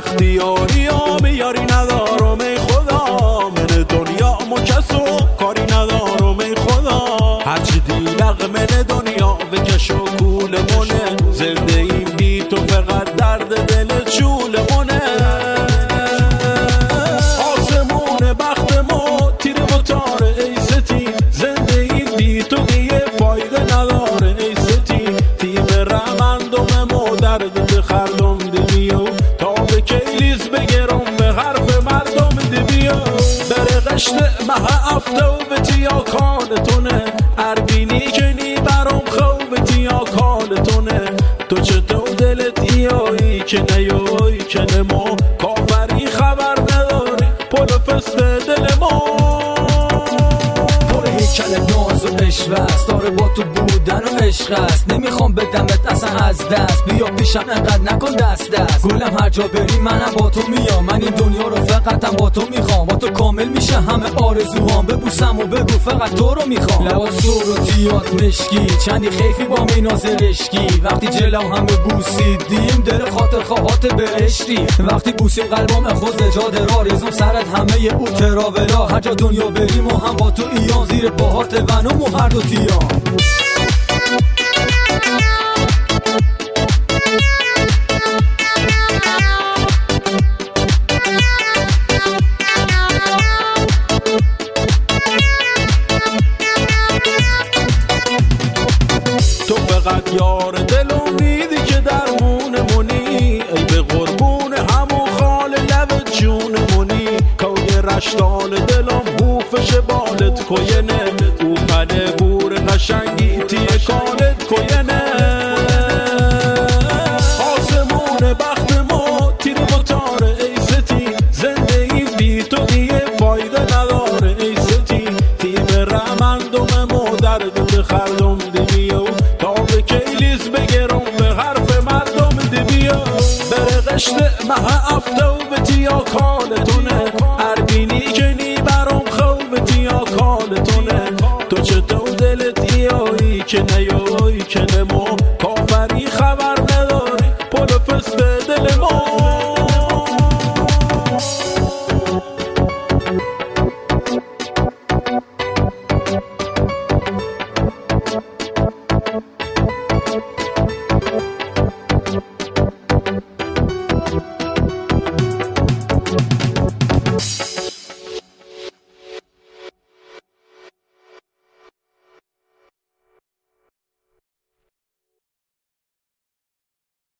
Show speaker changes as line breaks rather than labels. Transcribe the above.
بختیاری ها میاری ندارم ای خدا، من دنیا مکسو کاری ندارم ای خدا. هرچی دیلق من دنیا بکش و کول مونه، زنده این بی تو فقط درد دل چول مونه. آسمون بخت ما تیر و تاره ای ستی، زنده این بی تو یه فایده نداره ای ستی. تیم رمندم ما درد خردم دمیو، تا به کلیز بگرم به حرف مردم دمیو. بره قشت مه افته و به تیا کانتونه، اربینی کنی برام خوب تیا کانتونه. تو چطور دلت ایایی که نیایی که نما، کافری خبر نداری پل فست دل ما.
هیکل ناز و عشق داره با تو بودن و عشق است، نمیخوام بدمت اصلا از دست، بیا پیشم انقدر نکن دست دست. گلم هر جا بری منم با تو میام، من این دنیا رو فقطم با تو میخوام، با تو کامل میشه همه آرزوام. ببوسم و بگو فقط تو رو میخوام. لبات سور و تیات مشکی، چندی خیفی با می نازرشکی، وقتی جلو همه بوسیدیم دل خاطر خواهات برشتی. وقتی بوسی قلبم خود زجاده را ریزم سرت همه او تراولا. هر جا دنیا بریم و هم با تو ایان، زیر باهات ونم و هر دو تیان.
تو فقط یار دل امیدی که درمون مونی، ای به قربون همون خال لب جون مونی. کوی رشتال دلم حوفش بالت کوینه، او پنه بور قشنگی تیه کالت کوینه. آسمون بخت ما تیر و تاره ای ستی، زنده ای بی تو دیگه فایده نداره ای ستی. تیم رمندم ما درد خردم دمیو، تا به کلیز بگرم به حرف مردم دمیو. بره قشت مه افته و به تیا کالت